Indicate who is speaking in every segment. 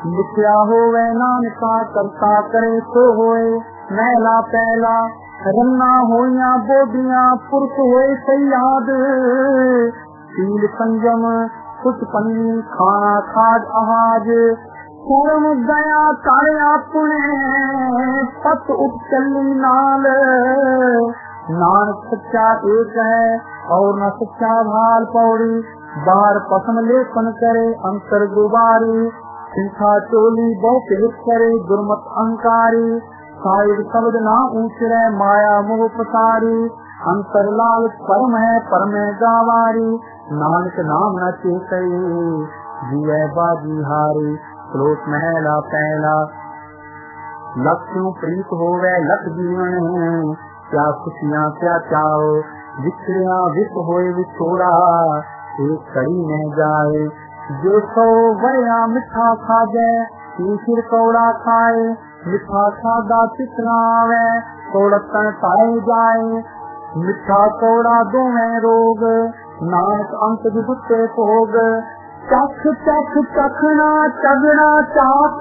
Speaker 1: लिखिया होवे नानका करता करे सो होए। मैला पहला रन्ना होइया बोधियां पुरख होए सयाद। शील संयम कुछ पन्नी खाना खाद आहाज। कर्म दया कर अपने पत उठ चली नाल। नानक सच्चा एक है और न सच्चा भाल पौड़ी। बाहर पसम लेपन करे अंतर गुबारी। सिंखा चोली बहुत हित करे गुरमत अहंकारी। साहिब शब्द ना ऊंचरे माया मोह प्रसारी। अंतर लाल परम है परम गावारी। नानक नाम न चेते जिये बाजी हारी। श्लोक महला पहला। लक्ष्यों प्रीत होवे लख जीवन। क्या खुशियाँ क्या चाहो विछड़िया विप होए विछोड़ा। एक कड़ी न जाए जो सौ वरिया मिठा खाजे। तीसर कौड़ा खाए मिठा खादा चितना आवे। कौड़तन पाए जाए मिठा कौड़ा दोवें रोग। नानक अंत विभुते भोग। चख चख चखना चगना चाक।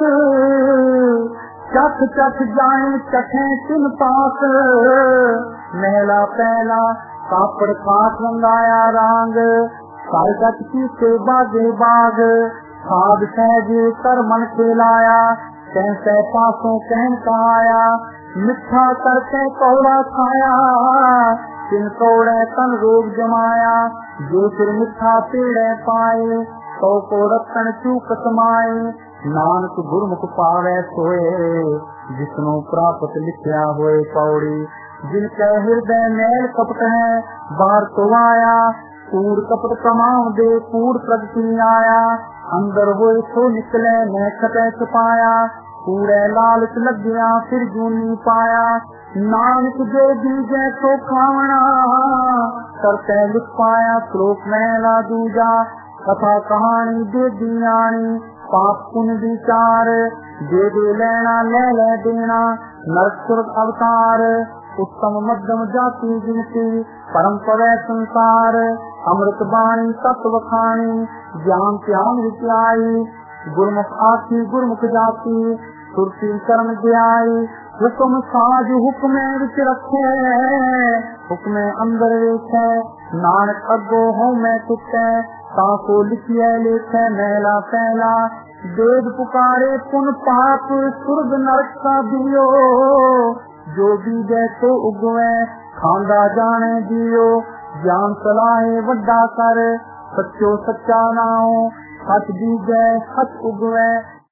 Speaker 1: चख चख जाए चखे तिन पास। महला पहला कापड़ खाट रंगाया रांग। सारगत की से बागे बाग। खाद सहज कर मन खेलाया। कैसे पासों कहन कहाया। मिठा करके कौड़ा खाया। तिन कौड़े तन रोग जमाया। जो फिर मिठा पेड़े पाए तो को रतन चूक समाए। नानक गुरमुख पावे सोए जिसनो प्राप्त लिखया होए पौड़ी। जिनके हृदय मैल कपट है बाहर तो आया। कूड़ कपट कमाओ दे कूड़ प्रगति आया। अंदर होए तो निकले न खटे छुपाया। कूड़े लालच लग गया फिर जूनी पाया। नानक जो बीजे तो खावना करते लिख पाया। श्लोक महला दूजा। कथा कहानी दे दियानी पाप पुण्य विचार। दे दे लेना ले ले देना नरक स्वर्ग अवतार। उत्तम मध्यम जाति गिनती परम पवे संसार। अमृत बाणी तत्व खानी ज्ञान त्याग विद्याई। गुरमुख आखी गुरमुख जाति सुरती कर्म ध्याई। हुक्म साज हुक्म विच रखे हुक्म अंदर वेखे। नानक अगो हो मैं तुटे ताको लिखिए लेखे। महला पहला वेद पुकारे पुन पाप सुर्ग नरक का दियो। जो बीजे तो उगवे खांदा जाने दियो। ज्ञान सलाहे वड्डा कर सच्चो सच्चा नाओ। सच बीजे सच उगवे